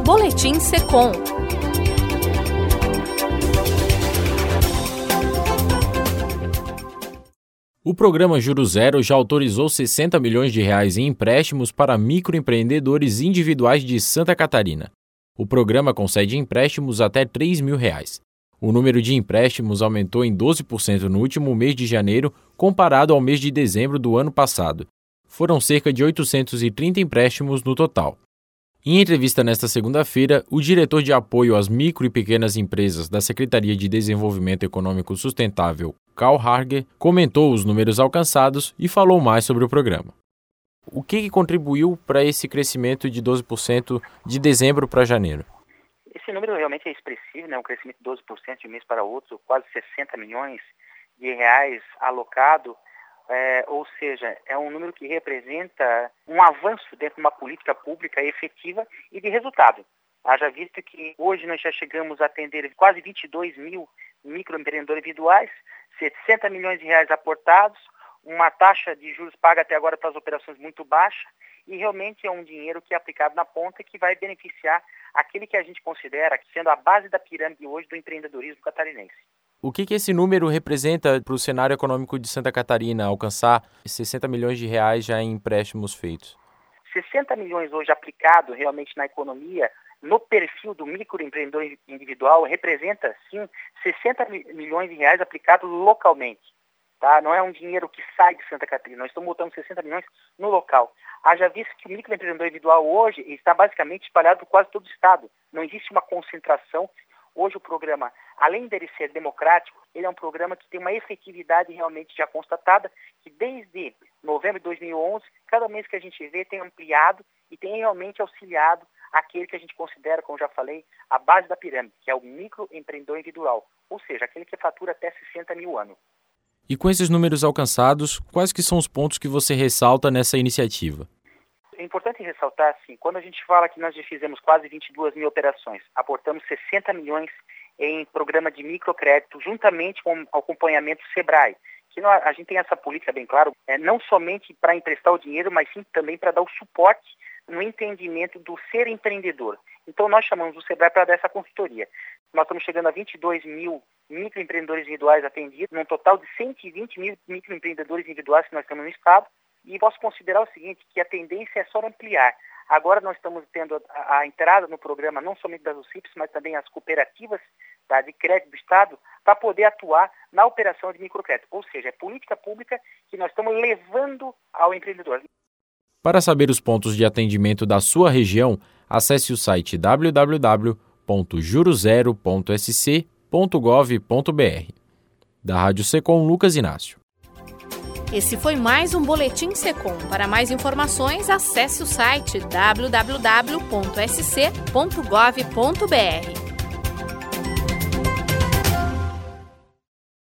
Boletim Secom. O programa Juros Zero já autorizou 60 milhões de reais em empréstimos para microempreendedores individuais de Santa Catarina. O programa concede empréstimos até R$ 3.000. O número de empréstimos aumentou em 12% no último mês de janeiro, comparado ao mês de dezembro do ano passado. Foram cerca de 830 empréstimos no total. Em entrevista nesta segunda-feira, o diretor de apoio às micro e pequenas empresas da Secretaria de Desenvolvimento Econômico Sustentável, Karl Harger, comentou os números alcançados e falou mais sobre o programa. O que contribuiu para esse crescimento de 12% de dezembro para janeiro? Esse número realmente é expressivo, né? Um crescimento de 12% de um mês para outro, quase 60 milhões de reais alocado, ou seja, é um número que representa um avanço dentro de uma política pública efetiva e de resultado. Haja visto que hoje nós já chegamos a atender quase 22 mil microempreendedores individuais, 60 milhões de reais aportados, uma taxa de juros paga até agora para as operações muito baixa, e realmente é um dinheiro que é aplicado na ponta que vai beneficiar aquele que a gente considera sendo a base da pirâmide hoje do empreendedorismo catarinense. O que esse número representa para o cenário econômico de Santa Catarina, alcançar 60 milhões de reais já em empréstimos feitos? 60 milhões hoje aplicado realmente na economia, no perfil do microempreendedor individual, representa, sim, 60 milhões de reais aplicados localmente. Tá? Não é um dinheiro que sai de Santa Catarina, nós estamos botando 60 milhões no local. Haja visto que o microempreendedor individual hoje está basicamente espalhado por quase todo o estado. Não existe uma concentração. Hoje o programa, além dele ser democrático, ele é um programa que tem uma efetividade realmente já constatada, que desde novembro de 2011, cada mês que a gente vê tem ampliado e tem realmente auxiliado aquele que a gente considera, como já falei, a base da pirâmide, que é o microempreendedor individual, ou seja, aquele que fatura até 60 mil ano. E com esses números alcançados, quais que são os pontos que você ressalta nessa iniciativa? É importante ressaltar, assim, quando a gente fala que nós já fizemos quase 22 mil operações, aportamos 60 milhões em programa de microcrédito, juntamente com o acompanhamento SEBRAE, que a gente tem essa política bem claro, não somente para emprestar o dinheiro, mas sim também para dar o suporte no entendimento do ser empreendedor. Então nós chamamos o SEBRAE para dar essa consultoria. Nós estamos chegando a 22 mil microempreendedores individuais atendidos, num total de 120 mil microempreendedores individuais que nós temos no estado. E posso considerar o seguinte, que a tendência é só ampliar. Agora nós estamos tendo a entrada no programa não somente das UCIPs, mas também as cooperativas de crédito do Estado, para poder atuar na operação de microcrédito. Ou seja, é política pública que nós estamos levando ao empreendedor. Para saber os pontos de atendimento da sua região, acesse o site www.jurozero.sc.gov.br. Da Rádio Secom, Lucas Inácio. Esse foi mais um Boletim Secom. Para mais informações, acesse o site www.sc.gov.br.